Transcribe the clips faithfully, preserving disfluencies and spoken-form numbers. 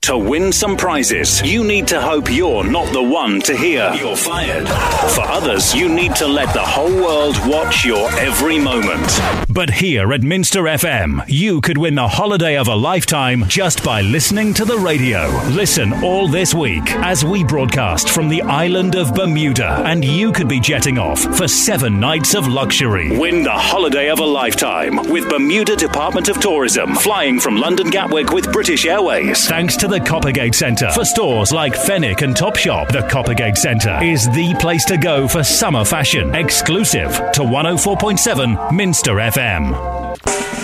To win some prizes, you need to hope you're not the one to hear "you're fired." For others, you need to let the whole world watch your every moment. But here at Minster F M, you could win the holiday of a lifetime just by listening to the radio. Listen all this week as we broadcast from the island of Bermuda, and you could be jetting off for seven nights of luxury. Win the holiday of a lifetime with Bermuda Department of Tourism, flying from London Gatwick with British Airways. Thanks to the Coppergate Centre. For stores like Fenwick and Topshop, the Coppergate Centre is the place to go for summer fashion. Exclusive to one oh four point seven Minster F M. Come on!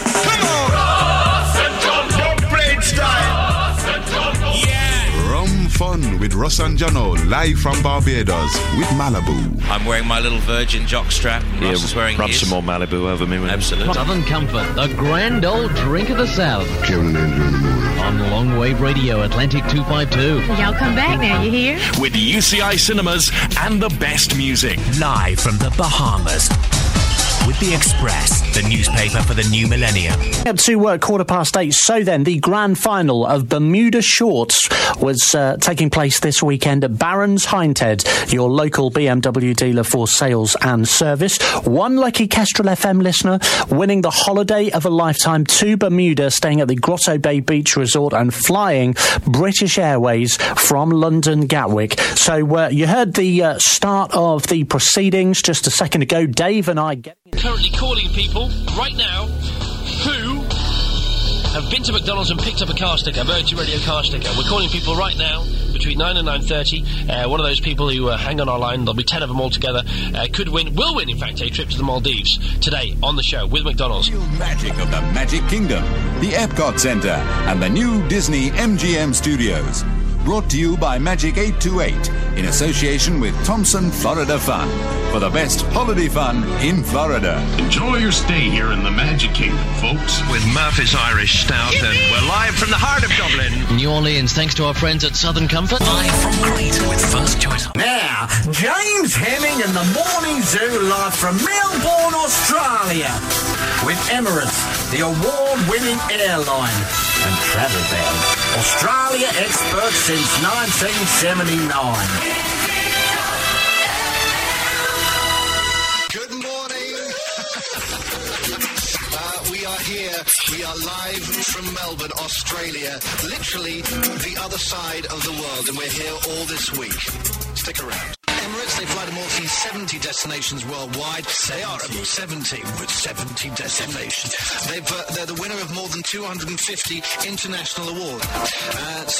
Ross and John, don't play it style. Ross and John, yeah! Rum fun with Ross and Jono, live from Barbados with Malibu. I'm wearing my little Virgin jockstrap. And yeah, Ross is wearing rub his. some more Malibu over me. Absolutely. Southern Comfort, the grand old drink of the South. Kevin and Andrew in the morning. On Long Wave Radio, Atlantic two fifty-two. Y'all come back now, you hear? With U C I Cinemas and the best music. Live from the Bahamas. With The Express, the newspaper for the new millennium. Up to uh, quarter past eight. So then, the grand final of Bermuda Shorts was uh, taking place this weekend at Barron's Hindhead, your local B M W dealer for sales and service. One lucky Kestrel F M listener winning the holiday of a lifetime to Bermuda, staying at the Grotto Bay Beach Resort and flying British Airways from London Gatwick. So uh, you heard the uh, start of the proceedings just a second ago. Dave and I getting... Currently calling people right now who have been to McDonald's and picked up a car sticker, Virgin Radio car sticker. We're calling people right now between nine and nine thirty. Uh, one of those people who uh, hang on our line, there'll be ten of them all together, uh, could win, will win, in fact, a trip to the Maldives today on the show with McDonald's. The magic of the Magic Kingdom, the Epcot Centre, and the new Disney M G M Studios. Brought to you by Magic eight two eight in association with Thompson Florida Fun for the best holiday fun in Florida. Enjoy your stay here in the Magic Kingdom, folks. With Murphy's Irish Stout, and we're live from the heart of Dublin. New Orleans, thanks to our friends at Southern Comfort. Live from Crete with First Choice. Now, James Hemming and the Morning Zoo live from Melbourne, Australia. With Emirates, the award-winning airline, and travel band. Australia experts since nineteen seventy-nine. Good morning. uh, we are here. We are live from Melbourne, Australia. Literally the other side of the world, and we're here all this week. Stick around. Emirates, they fly to more than seventy destinations worldwide. They are at seventy, with seventy destinations. They've, uh, they're the winner of more than two hundred fifty international awards. Uh, so